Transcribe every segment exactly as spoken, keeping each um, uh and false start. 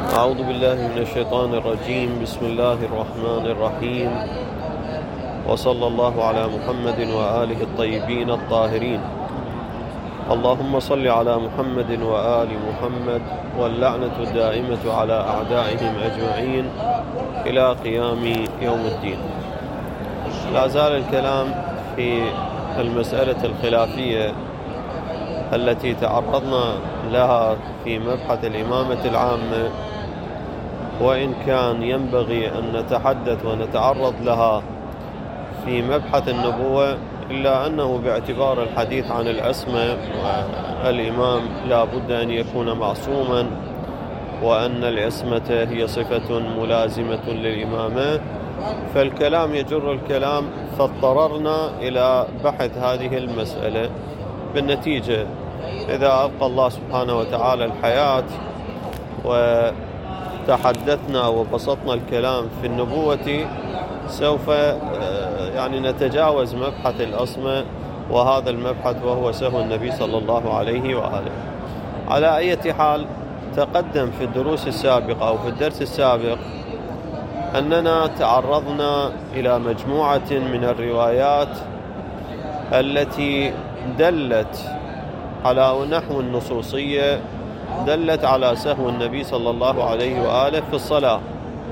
أعوذ بالله من الشيطان الرجيم. بسم الله الرحمن الرحيم، وصلى الله على محمد وآله الطيبين الطاهرين. اللهم صل على محمد وآل محمد، واللعنة الدائمة على أعدائهم أجمعين إلى قيام يوم الدين. لا زال الكلام في المسألة الخلافية التي تعرضنا لها في مبحث الإمامة العامة، وإن كان ينبغي أن نتحدث ونتعرض لها في مبحث النبوة، إلا أنه باعتبار الحديث عن العصمة والإمام لا بد أن يكون معصوما، وأن العصمة هي صفة ملازمة للإمامة، فالكلام يجر الكلام، فاضطررنا إلى بحث هذه المسألة. بالنتيجة إذا أبقى الله سبحانه وتعالى الحياة وتحدثنا وبسطنا الكلام في النبوة، سوف يعني نتجاوز مبحث العصمة وهذا المبحث وهو سهو النبي صلى الله عليه وآله. على أي حال، تقدم في الدروس السابقة أو في الدرس السابق أننا تعرضنا إلى مجموعة من الروايات التي دلت على نحو النصوصية، دلت على سهو النبي صلى الله عليه وآله في الصلاة.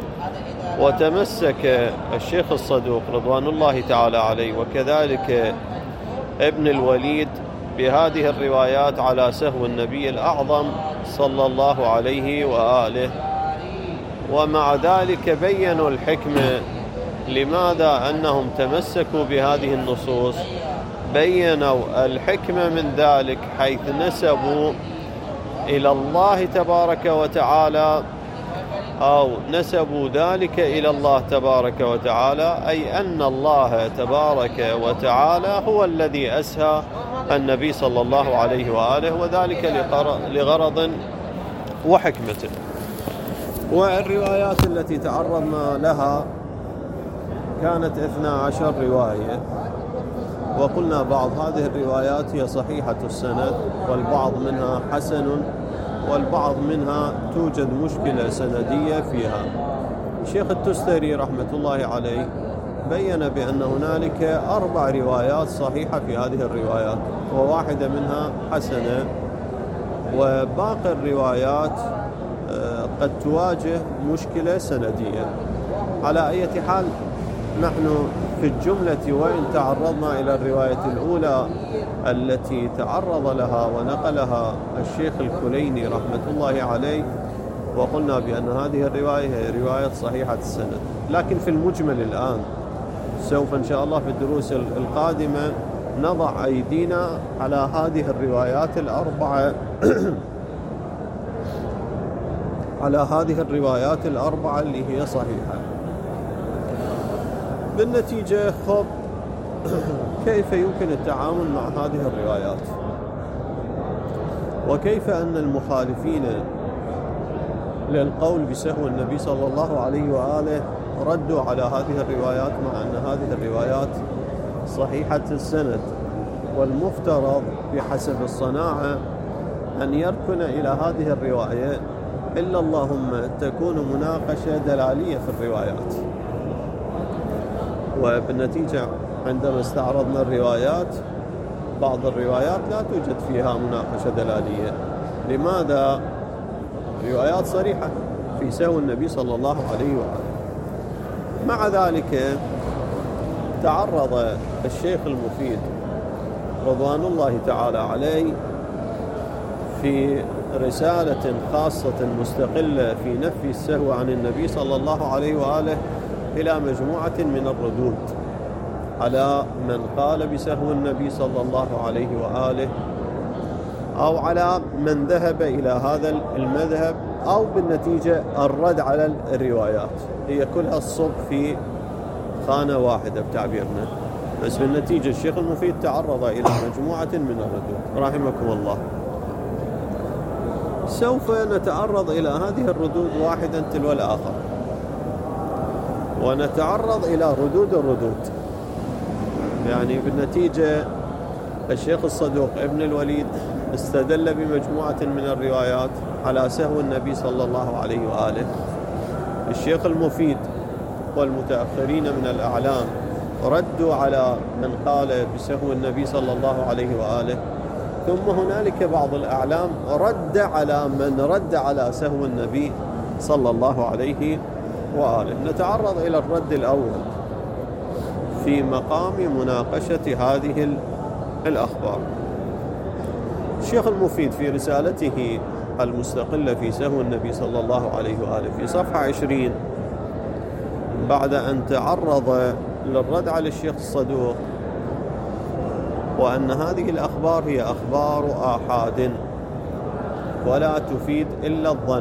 وتمسك الشيخ الصدوق رضوان الله تعالى عليه وكذلك ابن الوليد بهذه الروايات على سهو النبي الأعظم صلى الله عليه وآله، ومع ذلك بيّنوا الحكمة لماذا أنهم تمسكوا بهذه النصوص. بيّنوا الحكمة من ذلك حيث نسبوا إلى الله تبارك وتعالى، أو نسبوا ذلك إلى الله تبارك وتعالى، أي أن الله تبارك وتعالى هو الذي أسهى النبي صلى الله عليه وآله، وذلك لغرض وحكمة. والروايات التي تعرضنا لها كانت اثنا عشر رواية، وقلنا بعض هذه الروايات هي صحيحة السند، والبعض منها حسن، والبعض منها توجد مشكلة سندية فيها. الشيخ التستري رحمة الله عليه بيّن بأن هنالك أربع روايات صحيحة في هذه الروايات، وواحدة منها حسنة، وباقي الروايات قد تواجه مشكلة سندية. على أي حال، نحن في الجملة وإن تعرضنا إلى الرواية الأولى التي تعرض لها ونقلها الشيخ الكليني رحمة الله عليه، وقلنا بأن هذه الرواية هي رواية صحيحة السند، لكن في المجمل الآن سوف إن شاء الله في الدروس القادمة نضع أيدينا على هذه الروايات الأربعة على هذه الروايات الأربعة اللي هي صحيحة. بالنتيجة خب كيف يمكن التعامل مع هذه الروايات، وكيف أن المخالفين للقول بسهو النبي صلى الله عليه وآله ردوا على هذه الروايات، مع أن هذه الروايات صحيحة السند، والمفترض بحسب الصناعة أن يركن إلى هذه الرواية، إلا اللهم تكون مناقشة دلالية في الروايات. وبالنتيجة عندما استعرضنا الروايات، بعض الروايات لا توجد فيها مناقشة دلالية. لماذا؟ روايات صريحة في سهو النبي صلى الله عليه وآله. مع ذلك تعرض الشيخ المفيد رضوان الله تعالى عليه في رسالة خاصة مستقلة في نفي السهو عن النبي صلى الله عليه وآله إلى مجموعة من الردود على من قال بسهو النبي صلى الله عليه وآله، أو على من ذهب إلى هذا المذهب، أو بالنتيجة الرد على الروايات. هي كلها الصب في خانة واحدة بتعبيرنا، بس بالنتيجة الشيخ المفيد تعرض إلى مجموعة من الردود رحمكم الله. سوف نتعرض إلى هذه الردود واحدا تلو الآخر، ونتعرض إلى ردود الردود. يعني بالنتيجة الشيخ الصدوق ابن الوليد استدل بمجموعة من الروايات على سهو النبي صلى الله عليه وآله. الشيخ المفيد والمتأخرين من الأعلام ردوا على من قال بسهو النبي صلى الله عليه وآله، ثم هنالك بعض الأعلام رد على من رد على سهو النبي صلى الله عليه وآله. نتعرض إلى الرد الأول في مقام مناقشة هذه الأخبار. الشيخ المفيد في رسالته المستقلة في سهو النبي صلى الله عليه وآله في صفحة عشرين، بعد أن تعرض للرد على الشيخ الصدوق وأن هذه الأخبار هي أخبار آحاد ولا تفيد إلا الظن،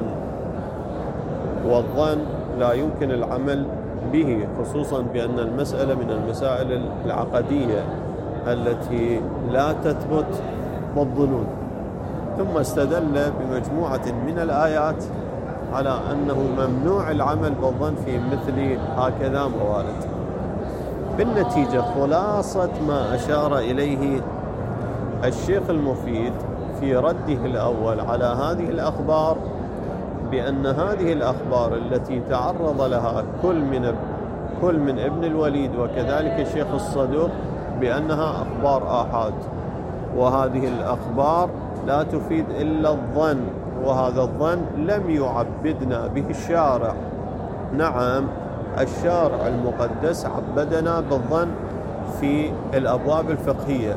والظن لا يمكن العمل به، خصوصا بأن المسألة من المسائل العقدية التي لا تثبت بالظنون. ثم استدل بمجموعة من الآيات على أنه ممنوع العمل بالظن في مثل هكذا موارد. بالنتيجة خلاصة ما أشار إليه الشيخ المفيد في رده الأول على هذه الأخبار بأن هذه الأخبار التي تعرض لها كل من كل من ابن الوليد وكذلك الشيخ الصدوق بأنها أخبار آحاد، وهذه الأخبار لا تفيد إلا الظن، وهذا الظن لم يعبدنا به الشارع. نعم، الشارع المقدس عبدنا بالظن في الأبواب الفقهية،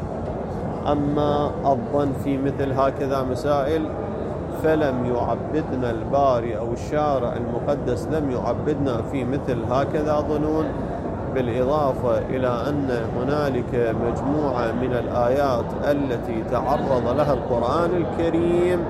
أما الظن في مثل هكذا مسائل فلم يعبدنا الباري أو الشارع المقدس لم يعبدنا في مثل هكذا ظنون. بالإضافة إلى أن هنالك مجموعة من الآيات التي تعرض لها القرآن الكريم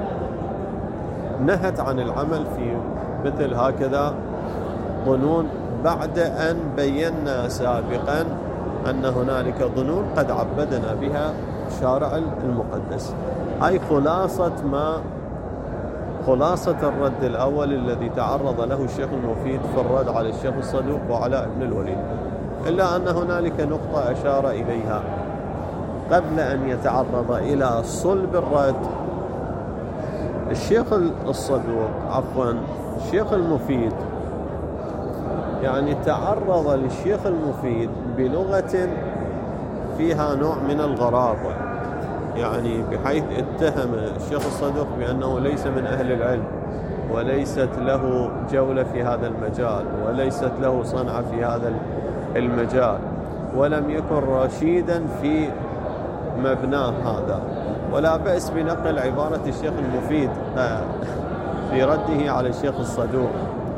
نهت عن العمل في مثل هكذا ظنون، بعد أن بينا سابقا أن هنالك ظنون قد عبدنا بها الشارع المقدس. هاي خلاصة ما خلاصة الرد الأول الذي تعرض له الشيخ المفيد في الرد على الشيخ الصدوق وعلى ابن الوليد، إلا أن هنالك نقطة أشار إليها قبل أن يتعرض إلى صلب الرد. الشيخ الصدوق عفوا الشيخ المفيد يعني تعرض للشيخ المفيد بلغة فيها نوع من الغرابة، يعني بحيث اتهم الشيخ الصدوق بأنه ليس من أهل العلم، وليست له جولة في هذا المجال، وليست له صنعة في هذا المجال، ولم يكن رشيدا في مبناه هذا. ولا بأس بنقل عبارة الشيخ المفيد في رده على الشيخ الصدوق.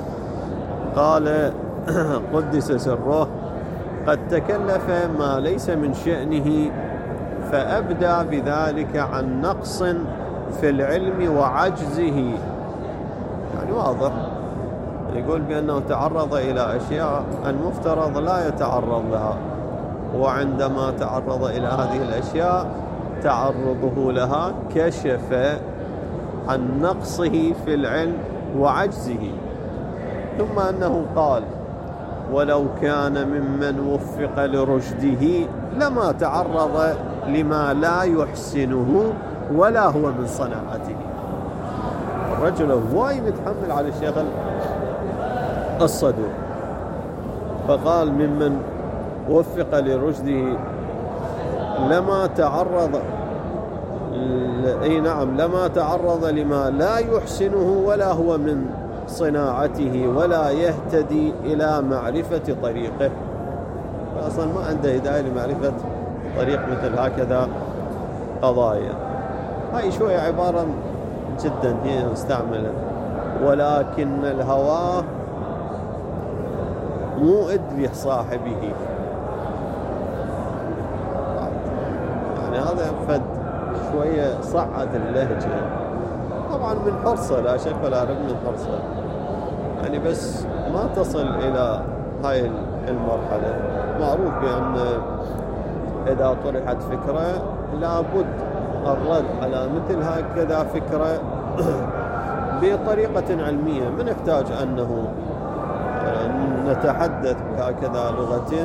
قال قدس سره: قد تكلف ما ليس من شأنه فأبدى بذلك عن نقص في العلم وعجزه. يعني واضح، يقول بأنه تعرض إلى أشياء المفترض لا يتعرض لها، وعندما تعرض إلى هذه الأشياء تعرضه لها كشف عن نقصه في العلم وعجزه. ثم أنه قال: ولو كان ممن وفق لرشده لما تعرض لما لا يحسنه ولا هو من صناعته. الرجل هواي متحمل على الشيخ الصدوق، فقال: ممن وفق لرشده لما تعرض اي نعم لما تعرض لما لا يحسنه ولا هو من صناعته ولا يهتدي إلى معرفة طريقه. فأصلا ما عنده هداية لمعرفة طريق مثل هكذا قضايا. هاي شوية عبارة جدا هي مستعملة، ولكن الهوى موئد لصاحبه. يعني هذا فد شوية صعد اللهجة، طبعا من حرصة لا شك ولا ريب من حرصة، يعني بس ما تصل إلى هاي المرحلة. معروف بأن إذا طرحت فكرة لابد الرد على مثل هكذا فكرة بطريقة علمية. ما نحتاج أنه نتحدث بهكذا لغة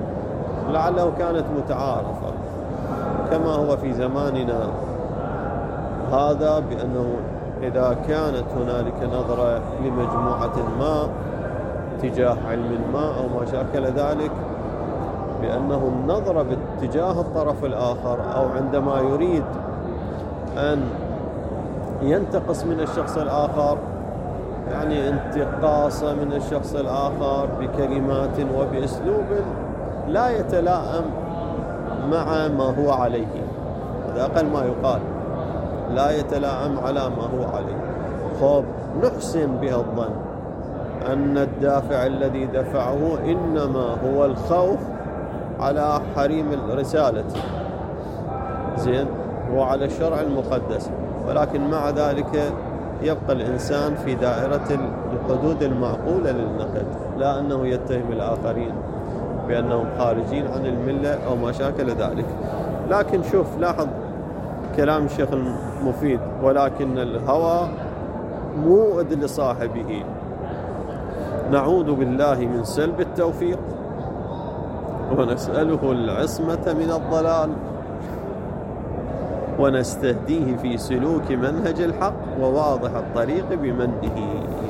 لعله كانت متعارفة كما هو في زماننا هذا بأنه إذا كانت هنالك نظرة لمجموعة ما تجاه علم ما أو ما شاكل ذلك، بأنه النظرة باتجاه الطرف الآخر أو عندما يريد أن ينتقص من الشخص الآخر، يعني انتقاص من الشخص الآخر بكلمات وبأسلوب لا يتلائم مع ما هو عليه، هذا أقل ما يقال، لا يتلائم على ما هو عليه. خب نحسن به الظن أن الدافع الذي دفعه إنما هو الخوف على حريم الرسالة، زين، وعلى الشرع المقدس، ولكن مع ذلك يبقى الإنسان في دائرة الحدود المعقولة للنقد، لا أنه يتهم الآخرين بأنهم خارجين عن الملة أو ما شاكل ذلك. لكن شوف، لاحظ كلام الشيخ المفيد: ولكن الهوى موعد لصاحبه، نعوذ بالله من سلب التوفيق ونسأله العصمة من الضلال، ونستهديه في سلوك منهج الحق وواضح الطريق بمنه.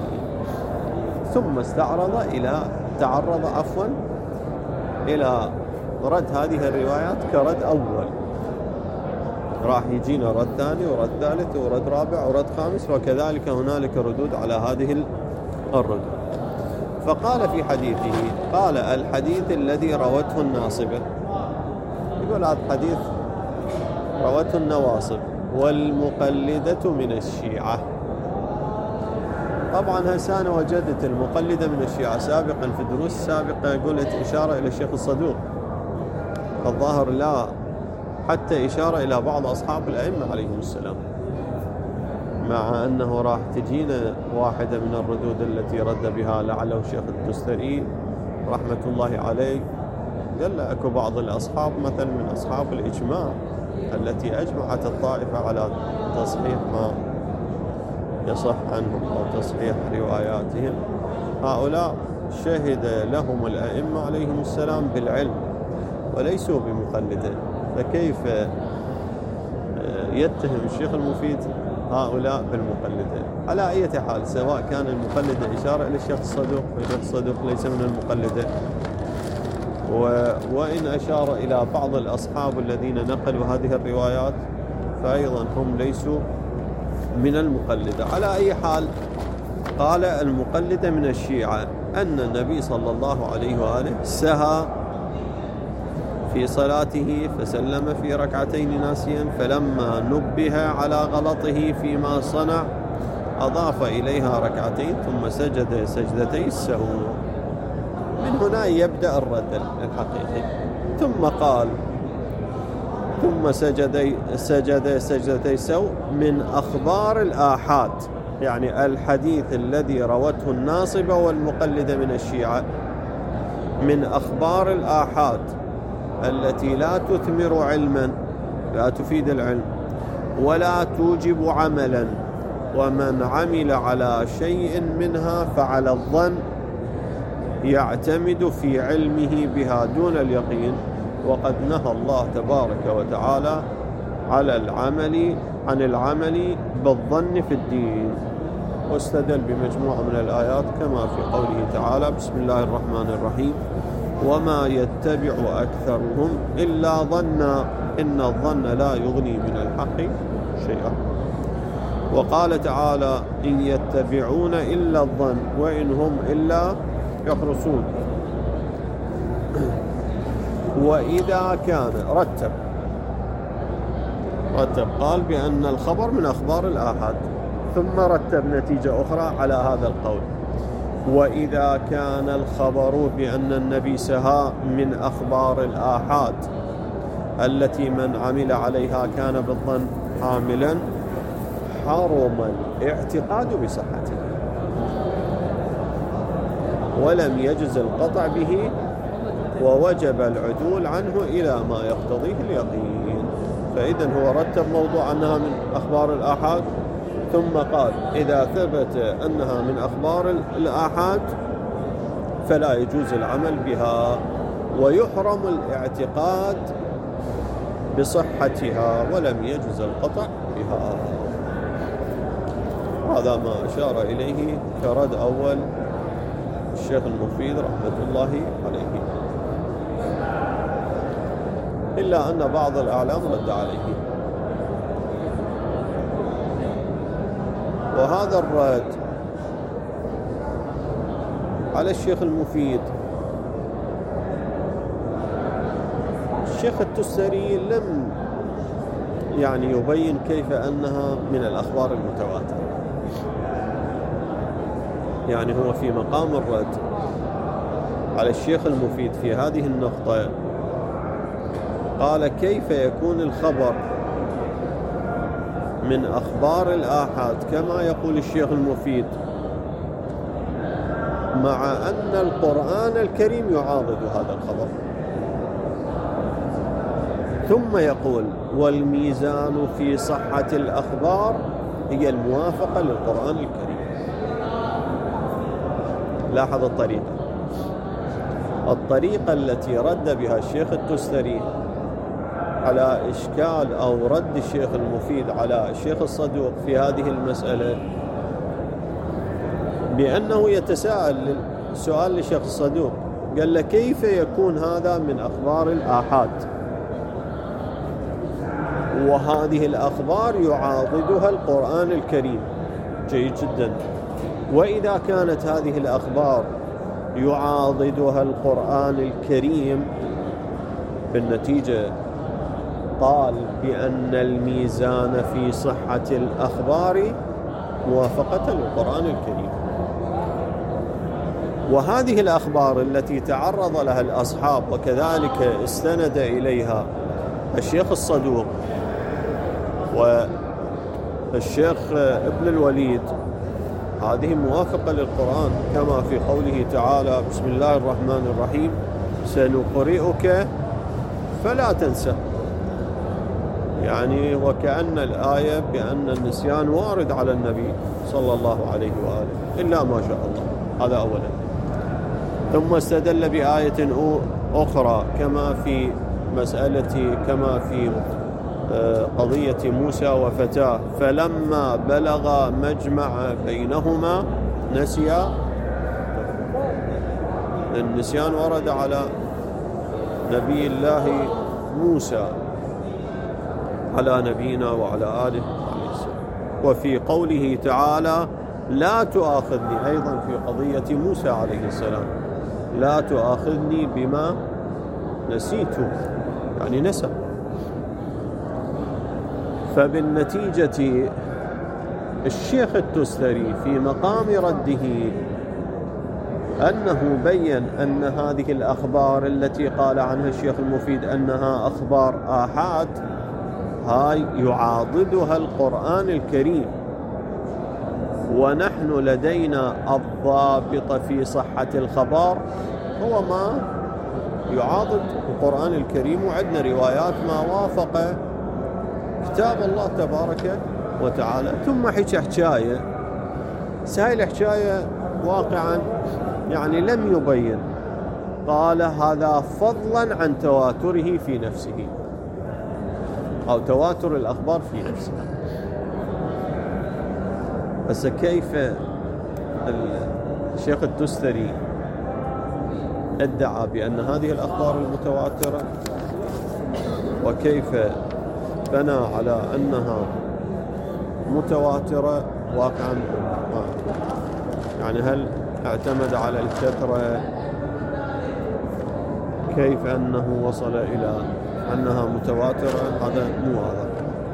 ثم استعرض إلى تعرض عفوا إلى رد هذه الروايات كرد أول، راح يجينا رد ثاني ورد ثالث ورد رابع ورد خامس، وكذلك هنالك ردود على هذه الردود. فقال في حديثه، قال: الحديث الذي روته الناصبة، يقول هذا الحديث روته النواصب والمقلدة من الشيعة. طبعا هسه أنا وجدت المقلدة من الشيعة سابقا في الدروس السابقة قلت إشارة إلى الشيخ الصدوق، الظاهر لا، حتى إشارة إلى بعض أصحاب الأئمة عليهم السلام، مع أنه راح تجينا واحدة من الردود التي رد بها لعله الشيخ التستري رحمة الله عليه، قال اكو بعض الأصحاب مثل من أصحاب الإجماع التي أجمعت الطائفة على تصحيح ما يصح عنهم أو تصحيح رواياتهم، هؤلاء شهد لهم الأئمة عليهم السلام بالعلم وليسوا بمقلدين، فكيف يتهم الشيخ المفيد هؤلاء بالمقلدين؟ على أي حال، سواء كان المقلد إشارة إلى الشيخ الصدوق، فالشيخ الصدوق ليس من المقلدين، وإن أشار إلى بعض الأصحاب الذين نقلوا هذه الروايات فأيضا هم ليسوا من المقلدة. على أي حال، قال: المقلدة من الشيعة أن النبي صلى الله عليه وآله سهى في صلاته فسلم في ركعتين ناسيا، فلما نبه على غلطه فيما صنع أضاف إليها ركعتين ثم سجد سجدتي السهو. من هنا يبدأ الرد الحقيقي. ثم قال: ثم سجد سجد سجدتي السهو من أخبار الآحاد، يعني الحديث الذي روته الناصبة والمقلدة من الشيعة من أخبار الآحاد التي لا تثمر علما، لا تفيد العلم ولا توجب عملا، ومن عمل على شيء منها فعلى الظن يعتمد في علمه بها دون اليقين، وقد نهى الله تبارك وتعالى على العمل عن العمل بالظن في الدين. واستدل بمجموعة من الآيات كما في قوله تعالى: بسم الله الرحمن الرحيم: وما يتبع أكثرهم إلا ظنا إن الظن لا يغني من الحق شيئا. وقال تعالى: إن يتبعون إلا الظن وإن هم إلا يخرصون. وإذا كان رتب رتب قال بأن الخبر من أخبار الآحاد، ثم رتب نتيجة أخرى على هذا القول: وإذا كان الخبر بأن النبي سهى من أخبار الآحاد التي من عمل عليها كان بالظن حاملا، حرم الاعتقاد بصحته ولم يجز القطع به، ووجب العدول عنه إلى ما يقتضيه اليقين. فإذن هو رتب موضوع أنها من أخبار الآحاد، ثم قال: إذا ثبت أنها من أخبار الآحاد فلا يجوز العمل بها، ويحرم الاعتقاد بصحتها ولم يجوز القطع بها. هذا ما أشار إليه كرد أول الشيخ المفيد رحمة الله عليه، إلا أن بعض الأعلام رد عليه. وهذا الرد على الشيخ المفيد الشيخ التستري لم يعني يبين كيف أنها من الأخبار المتواترة، يعني هو في مقام الرد على الشيخ المفيد في هذه النقطة قال كيف يكون الخبر من أخبار الآحاد كما يقول الشيخ المفيد مع أن القرآن الكريم يعاضد هذا الخبر، ثم يقول والميزان في صحة الأخبار هي الموافقة للقرآن الكريم. لاحظ الطريقة الطريقة التي رد بها الشيخ التستري على إشكال أو رد الشيخ المفيد على الشيخ الصدوق في هذه المسألة، بأنه يتساءل سؤال للشيخ الصدوق، قال له كيف يكون هذا من أخبار الآحاد وهذه الأخبار يعاضدها القرآن الكريم؟ جيد جدا. وإذا كانت هذه الأخبار يعاضدها القرآن الكريم بالنتيجة قال بأن الميزان في صحة الأخبار موافقة للقرآن الكريم. وهذه الأخبار التي تعرض لها الأصحاب وكذلك استند إليها الشيخ الصدوق والشيخ ابن الوليد هذه موافقة للقرآن، كما في قوله تعالى بسم الله الرحمن الرحيم سنقرئك فلا تنسى، يعني وكأن الآية بأن النسيان وارد على النبي صلى الله عليه وآله إلا ما شاء الله. هذا أولا. ثم استدل بآية أخرى كما في مسألة كما في قضية موسى وفتاه فلما بلغ مجمع بينهما نسيا. النسيان ورد على نبي الله موسى على نبينا وعلى آله عليه السلام. وفي قوله تعالى لا تؤاخذني أيضا في قضية موسى عليه السلام لا تؤاخذني بما نسيته، يعني نسى. فبالنتيجة الشيخ التستري في مقام رده أنه بين أن هذه الأخبار التي قال عنها الشيخ المفيد أنها أخبار آحاد هاي يعاضدها القرآن الكريم، ونحن لدينا الضابط في صحة الخبر هو ما يعاضد القرآن الكريم، وعندنا روايات ما وافق كتاب الله تبارك وتعالى. ثم حكى حكاية سهل الحكاية واقعا يعني لم يبين، قال هذا فضلا عن تواتره في نفسه أو تواتر الأخبار في نفسه. بس كيف الشيخ التستري ادعى بأن هذه الأخبار المتواترة وكيف بنى على أنها متواترة واقعا؟ يعني هل اعتمد على الكثرة؟ كيف أنه وصل إلى أنها متواترة؟ هذا مو واضح.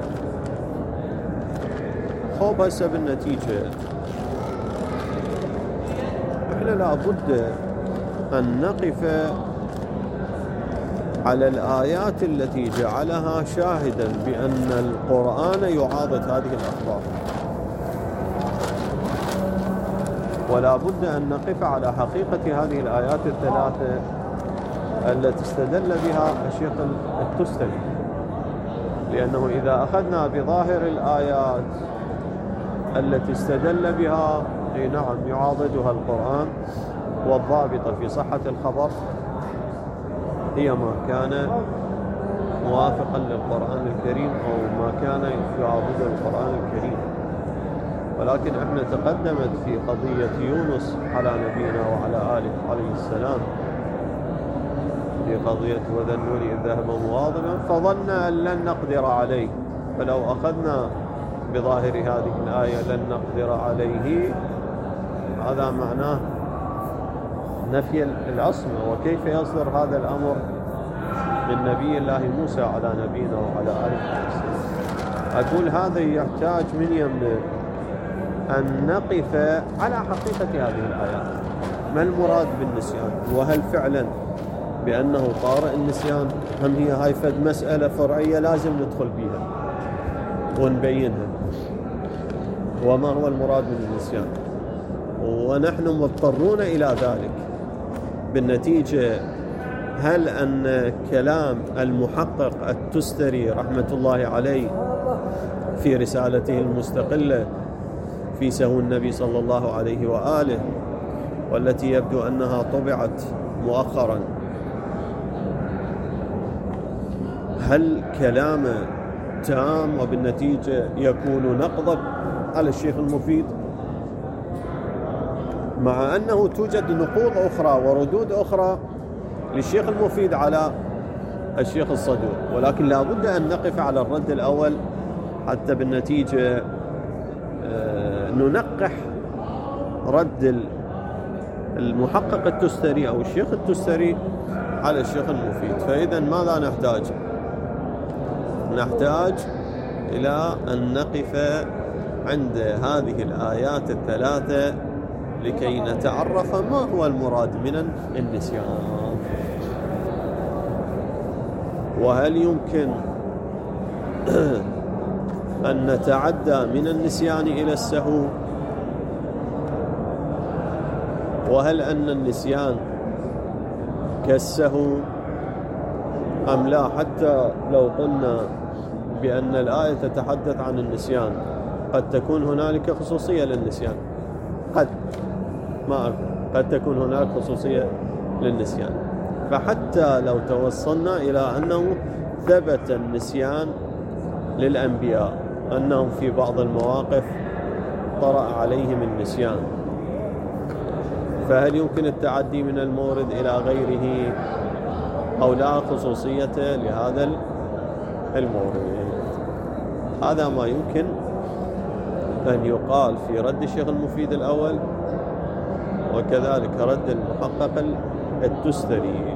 هو بس بالنتيجة احنا لابد أن نقف على الآيات التي جعلها شاهدا بأن القرآن يعاضد هذه الأخبار، ولا بد أن نقف على حقيقة هذه الآيات الثلاثة التي استدل بها الشيخ التستري، لأنه إذا أخذنا بظاهر الآيات التي استدل بها أي نعم يعاضدها القرآن، والضابطة في صحة الخبر هي ما كان موافقا للقرآن الكريم أو ما كان يعاضد القرآن الكريم. ولكن احنا تقدمت في قضية يونس على نبينا وعلى آله عليه السلام في قضية وذا النون إذ ذهب مغاضبا فظن أن لن نقدر عليه، فلو أخذنا بظاهر هذه الآية لن نقدر عليه هذا معناه نفي العصمة، وكيف يصدر هذا الأمر من نبي الله موسى على نبينا وعلى آله وسلم. أقول هذا يحتاج من يمنا أن نقف على حقيقة هذه الآيات، ما المراد بالنسيان، وهل فعلا بأنه طارئ النسيان هم هي هاي فد مسألة فرعية لازم ندخل بها ونبينها، وما هو المراد من النسيان، ونحن مضطرون إلى ذلك. بالنتيجة هل أن كلام المحقق التستري رحمة الله عليه في رسالته المستقلة في سهو النبي صلى الله عليه وآله، والتي يبدو أنها طبعت مؤخرا، هل كلامه تام وبالنتيجة يكون نقضا على الشيخ المفيد، مع أنه توجد نقوض أخرى وردود أخرى للشيخ المفيد على الشيخ الصدوق، ولكن لا بد أن نقف على الرد الأول حتى بالنتيجة ننقح رد المحقق التستري أو الشيخ التستري على الشيخ المفيد. فإذا ماذا نحتاج؟ نحتاج إلى أن نقف عند هذه الآيات الثلاثة لكي نتعرف ما هو المراد من النسيان، وهل يمكن أن نتعدى من النسيان إلى السهو، وهل أن النسيان كالسهو أم لا، حتى لو قلنا بأن الآية تتحدث عن النسيان قد تكون هنالك خصوصية للنسيان، قد ما أعرف قد تكون هناك خصوصية للنسيان، فحتى لو توصلنا إلى أنه ثبت النسيان للأنبياء أنهم في بعض المواقف طرأ عليهم النسيان، فهل يمكن التعدي من المورد إلى غيره أو لا خصوصية لهذا المورد؟ هذا ما يمكن أن يقال في رد الشيخ المفيد الأول، وكذلك رد المحقق التستري.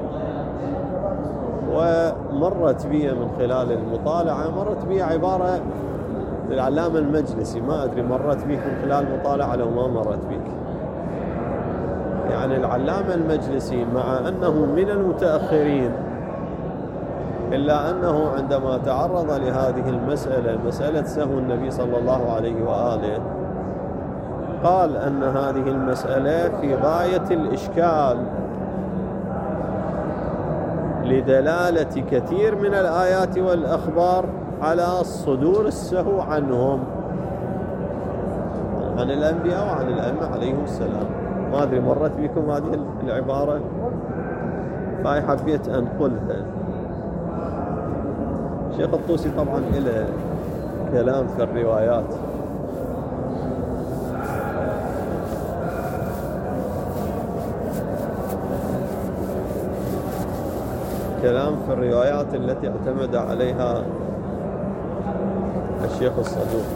ومرت بي من خلال المطالعة مرت بي عبارة للعلامة المجلسي، ما أدري مرت بيك من خلال مطالعة لو ما مرت بيك، يعني العلامة المجلسي مع أنه من المتأخرين إلا أنه عندما تعرض لهذه المسألة مسألة سهو النبي صلى الله عليه وآله قال أن هذه المسألة في غاية الإشكال لدلالة كثير من الآيات والأخبار على صدور السهو عنهم، عن الأنبياء وعن الأئمة عليهم السلام. ما أدري مرت بكم هذه العبارة، فأي حبيت أنقلها. الشيخ الطوسي طبعا له كلام في الروايات، كلام في الروايات التي اعتمد عليها الشيخ الصدوق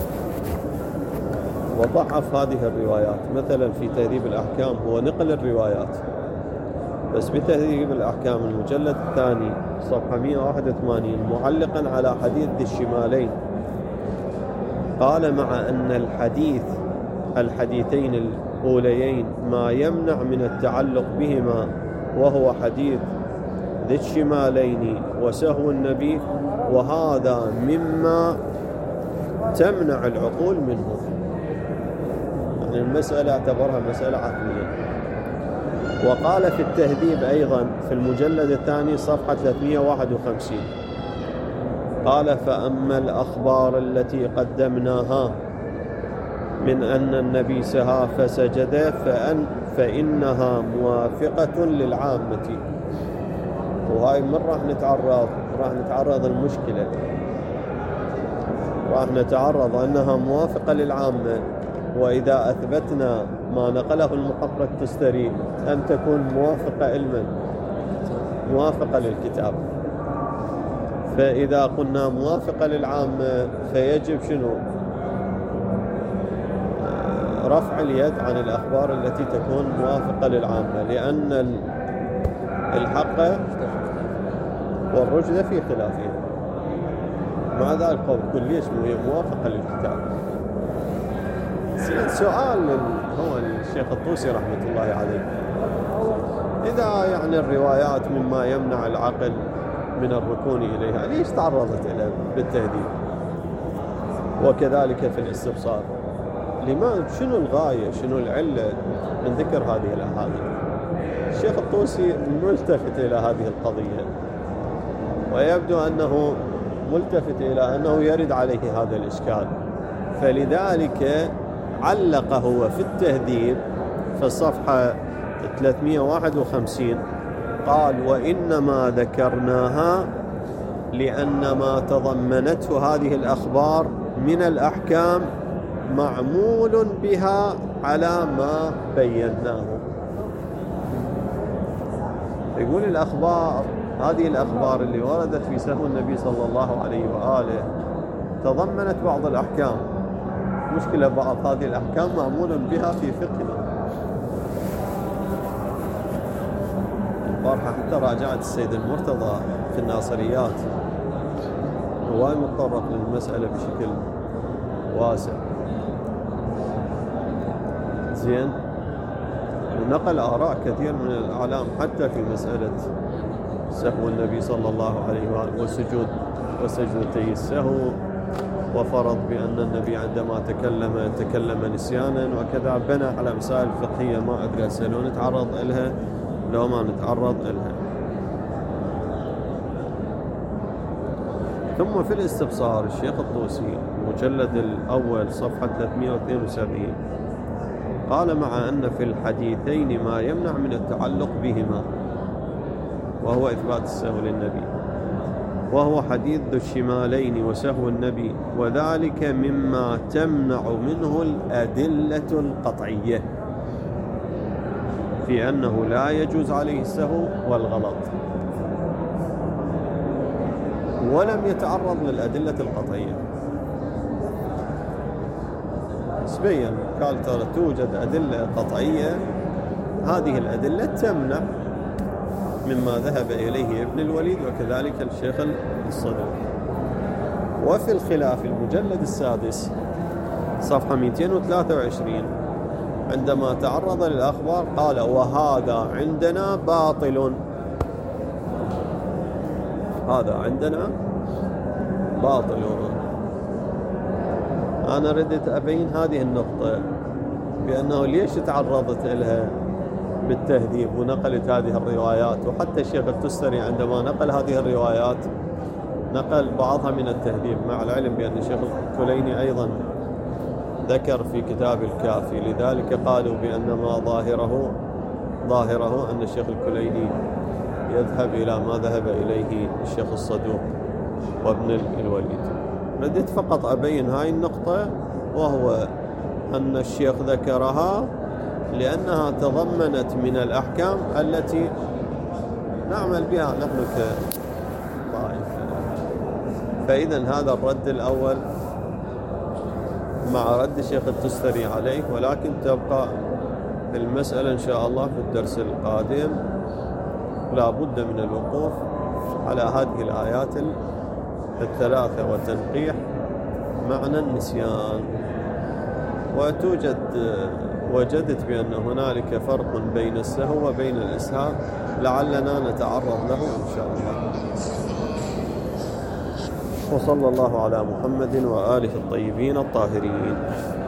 وضعف هذه الروايات. مثلا في تهذيب الأحكام هو نقل الروايات، بس بتهذيب الأحكام المجلد الثاني صفحة مئة وواحد وثمانين معلقا على حديث ذي الشمالين قال مع أن الحديث الحديثين الأوليين ما يمنع من التعلق بهما وهو حديث ذي الشمالين وسهو النبي، وهذا مما تمنع العقول منه. يعني المسألة اعتبرها مسألة عقلية. وقال في التهذيب أيضا في المجلد الثاني صفحة ثلاثمئة وواحد وخمسين قال فأما الأخبار التي قدمناها من أن النبي سها فسجد فأن فإنها موافقة للعامة. وهاي من راح نتعرض راح نتعرض المشكلة، راح نتعرض أنها موافقة للعامة، وإذا أثبتنا ما نقله المحرك تستري أن تكون موافقة علما موافقة للكتاب. فإذا قلنا موافقة للعامة فيجب شنو؟ رفع اليد عن الأخبار التي تكون موافقة للعامة، لأن الحق والرشد في خلافهم. مع ذلك قول ليش هي موافقة للكتاب. سؤال هو الشيخ الطوسي رحمة الله عليه، إذا يعني الروايات مما يمنع العقل من الركون إليها ليش تعرضت إلى بالتهديد؟ وكذلك في الاستبصار، لماذا؟ شنو الغاية؟ شنو العلة من ذكر هذه الأحاديث؟ الشيخ الطوسي ملتفت إلى هذه القضية، ويبدو أنه ملتفت إلى أنه يرد عليه هذا الإشكال، فلذلك علق هو في التهذيب في الصفحة ثلاثمئة وواحد وخمسين قال: وإنما ذكرناها لأن ما تضمنته هذه الأخبار من الأحكام معمول بها على ما بيناه. يقول الأخبار، هذه الأخبار اللي وردت في سهو النبي صلى الله عليه وآله تضمنت بعض الأحكام. مشكلة بعض هذه الأحكام معمول بها في فقهنا. البارحة حتى راجعت السيد المرتضى في الناصريات، هو متطرق للمسألة بشكل واسع. زين، ونقل آراء كثير من الأعلام حتى في مسألة سهو النبي صلى الله عليه وآله وسجود وسجدتي السهو، وفرض بأن النبي عندما تكلم تكلم نسيانا وكذا. بنى على مسائل فقهية ما أدري هسه لو نتعرض إلها لو ما نتعرض إلها. ثم في الاستبصار الشيخ الطوسي المجلد الأول صفحة ثلاثمئة واثنين وسبعين قال: مع أن في الحديثين ما يمنع من التعلق بهما، وهو إثبات السهو للنبي، وهو حديث ذو الشمالين وسهو النبي، وذلك مما تمنع منه الأدلة القطعية في أنه لا يجوز عليه السهو والغلط، ولم يتعرض للأدلة القطعية. سبيا قال ترى توجد أدلة قطعية، هذه الأدلة تمنع مما ذهب إليه ابن الوليد وكذلك الشيخ الصدوق. وفي الخلاف المجلد السادس صفحة مئتين وثلاثة وعشرين عندما تعرض للأخبار قال: وهذا عندنا باطل، هذا عندنا باطل. أنا ردت أبين هذه النقطة بأنه ليش تعرضت لها بالتهذيب ونقلت هذه الروايات. وحتى الشيخ التستري عندما نقل هذه الروايات نقل بعضها من التهذيب، مع العلم بأن الشيخ الكليني أيضا ذكر في كتاب الكافي، لذلك قالوا بأن ما ظاهره ظاهره أن الشيخ الكليني يذهب إلى ما ذهب إليه الشيخ الصدوق وابن الوليد. ردت فقط أبين هاي النقطة، وهو أن الشيخ ذكرها لأنها تضمنت من الأحكام التي نعمل بها نحن كطائفة. فإذا هذا الرد الأول مع رد الشيخ التستري عليه، ولكن تبقى المسألة إن شاء الله في الدرس القادم لا بد من الوقوف على هذه الآيات الثلاثة وتنقيح معنى النسيان. وتوجد وجدت بأن هنالك فرق بين السهو وبين الإسهاء، لعلنا نتعرض له إن شاء الله. وصلى الله على محمد وآله الطيبين الطاهرين.